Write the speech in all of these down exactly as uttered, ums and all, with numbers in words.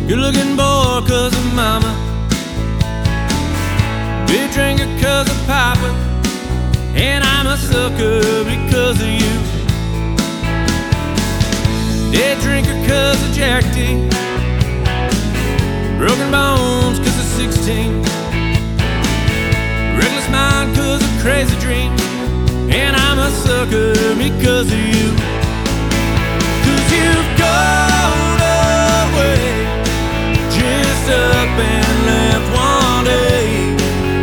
Good looking boy cause of mama, big drinker cause of papa, and I'm a sucker because of you. Dead drinker cause of Jack D, broken bones cause of sixteen, reckless mind cause of crazy dreams, and I'm a sucker because of you. Cause you've gone away, just up and left one day.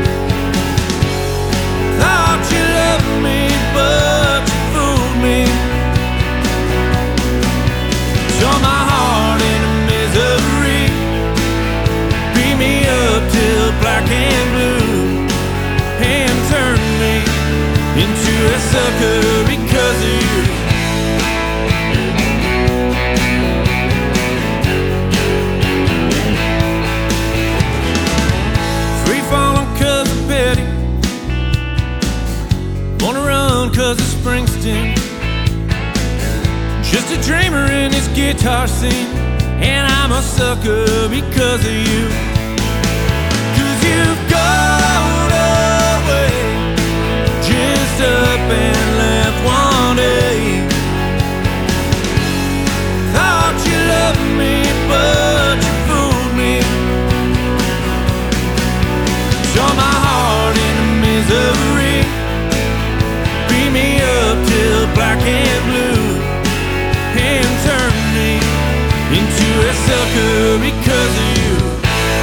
Thought you loved me, but you fooled me. Saw my heart in a misery, beat me up till black and blue, and turned me into a sucker because of you. Cause of Springsteen, just a dreamer in this guitar scene, and I'm a sucker because of you. Cause you've gone away, just up and left one day. Thought you loved me, but you fooled me. Saw my heart in a misery, me up till black and blue, and turned me into a sucker because of you.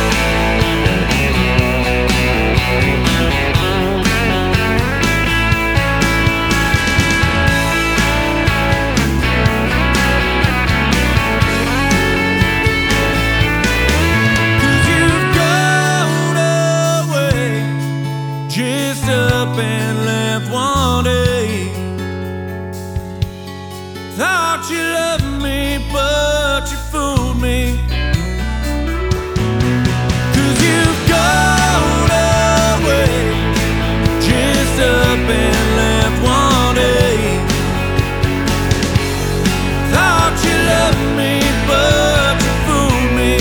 Cause you've gone away, just up and left one day. Thought you loved me, but you fooled me. Cause you've gone away, just up and left one day. Thought you loved me, but you fooled me.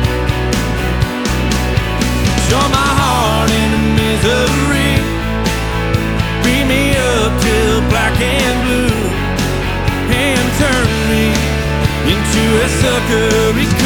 Saw my heart in a misery, beat me up till black and blue, and turn me into a sucker.